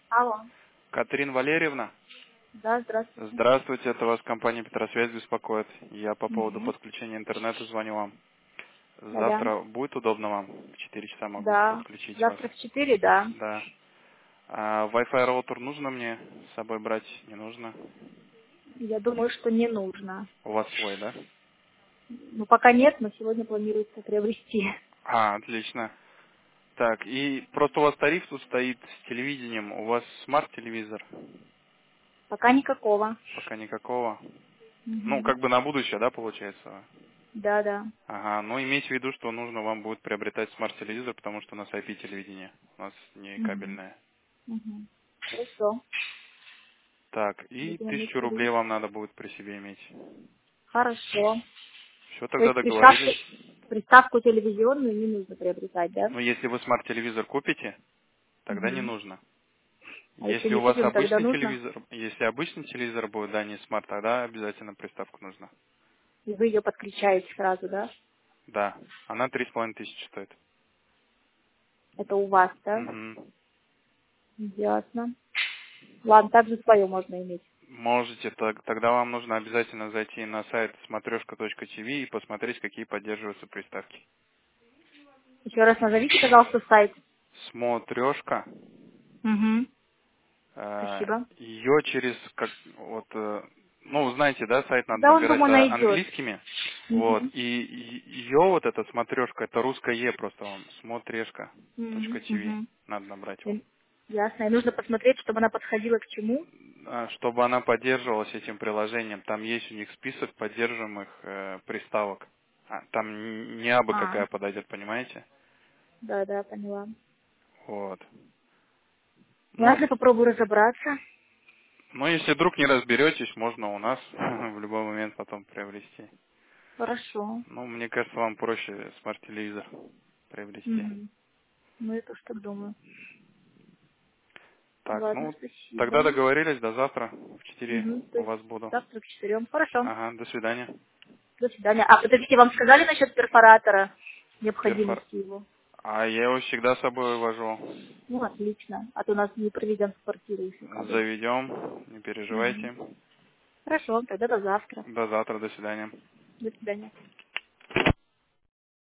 Алло. Катерина Валерьевна, Да, здравствуйте. здравствуйте, это вас компания Петросвязь беспокоит. Я по поводу Угу. подключения интернета звоню вам. Да-да. Завтра будет удобно вам? В 4 часа могу Да. подключить вас. Завтра в 4, да. Да. А Wi-Fi роутер нужно мне с собой брать? Не нужно? Я думаю, что не нужно. У вас свой, да? Ну, пока нет, но сегодня планируется приобрести. А, отлично. Так, и просто у вас тариф тут стоит с телевидением. У вас смарт-телевизор? Пока никакого. Пока никакого. Ну, Угу. как бы на будущее, да, получается? Да-да. Ага, ну имейте в виду, что нужно вам будет приобретать смарт-телевизор, потому что у нас IP-телевидение, у нас не Угу. кабельное. Угу. Хорошо. Так, и Будем иметь 1000 в виду. рублей вам надо будет при себе иметь. Хорошо. Все, То тогда есть приставку, договорились. приставку телевизионную не нужно приобретать, да? Но если вы смарт-телевизор купите, тогда не Угу. нужно. А если Если не у вас купим, тогда обычный нужно? телевизор, если обычный телевизор будет, да, не смарт, тогда обязательно приставку нужно. И вы ее подключаете сразу, да? Да, она 3500 стоит. Это у вас, да? Мгм. Ясно. Ладно, также свое можно иметь. Можете, тогда вам нужно обязательно зайти на сайт смотрешка.тв и посмотреть, какие поддерживаются приставки. Еще раз назовите, пожалуйста, сайт. Смотрешка. Угу. Спасибо. Ее через как вот ну знаете, да, сайт надо Да, он, набирать думаю, найдет. английскими. Вот. Угу. И ее вот эта смотрешка, это русское Е просто вам. Смотрешка. .tv. Угу. Надо набрать его. Ясно. И нужно посмотреть, чтобы она подходила к чему. Чтобы она поддерживалась этим приложением, там есть у них список поддерживаемых приставок. Там не абы А, какая подойдет, понимаете? да, да, поняла. Вот. Ну, Ладно, попробую разобраться. если вдруг не разберетесь, можно у нас в любой момент потом приобрести. Хорошо. Ну, мне кажется, вам проще смарт-телевизор приобрести. Угу. Ну, я тоже так думаю. Так, Ладно, ну, спасибо. тогда договорились, до завтра в 4 Угу. То у есть вас буду. завтра к 4. Хорошо. Ага, до свидания. До свидания. А, подождите, вам сказали насчет перфоратора? Перфор. Необходимости его? А я его всегда с собой вожу. Ну, отлично. А то нас не проведем в квартиру еще кабель. Заведем, не Угу. переживайте. Хорошо, тогда до завтра. До завтра, до свидания. До свидания.